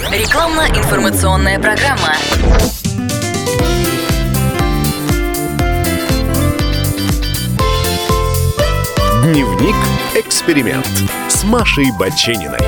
Рекламно-информационная программа. Дневник «Эксперимент» с Машей Бачениной.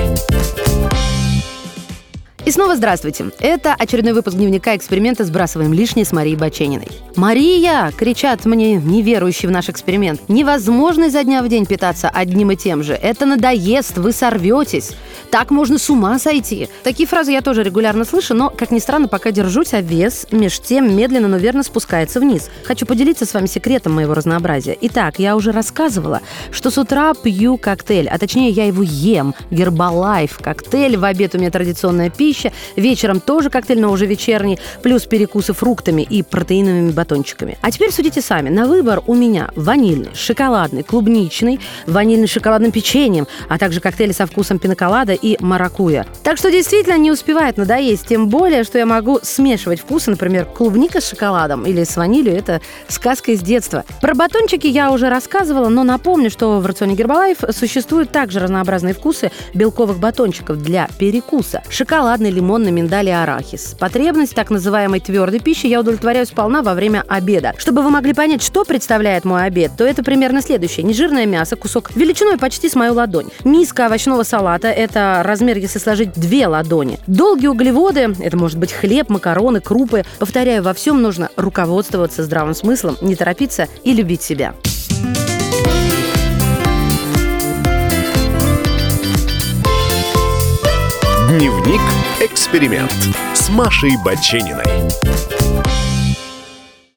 И снова здравствуйте. Это очередной выпуск дневника «Эксперимента. Сбрасываем лишнее» с Марией Бачениной. «Мария!» — кричат мне неверующие в наш эксперимент. «Невозможно изо дня в день питаться одним и тем же. Это надоест, вы сорветесь. Так можно с ума сойти». Такие фразы я тоже регулярно слышу, но, как ни странно, пока держусь, а вес меж тем медленно, но верно спускается вниз. Хочу поделиться с вами секретом моего разнообразия. Итак, я уже рассказывала, что с утра пью коктейль, а точнее я его ем. Гербалайф коктейль, в обед у меня традиционная пища, вечером тоже коктейль, но уже вечерний, плюс перекусы фруктами и протеиновыми батончиками. А теперь судите сами. На выбор у меня ванильный, шоколадный, клубничный, ванильный с шоколадным печеньем, а также коктейли со вкусом пина-колада и маракуйя. Так что действительно не успевает надоесть, тем более, что я могу смешивать вкусы, например, клубника с шоколадом или с ванилью. Это сказка из детства. Про батончики я уже рассказывала, но напомню, что в рационе Гербалайф существуют также разнообразные вкусы белковых батончиков для перекуса. Шоколадный, лимонный, миндаль и арахис. Потребность так называемой твердой пищи я удовлетворяю сполна во время обеда. Чтобы вы могли понять, что представляет мой обед, то это примерно следующее. Нежирное мясо, кусок величиной почти с мою ладонь. Миска овощного салата, это размер, если сложить 2 ладони. Долгие углеводы, это может быть хлеб, макароны, крупы. Повторяю, во всем нужно руководствоваться здравым смыслом, не торопиться и любить себя. Дневник «Эксперимент» с Машей Бачениной.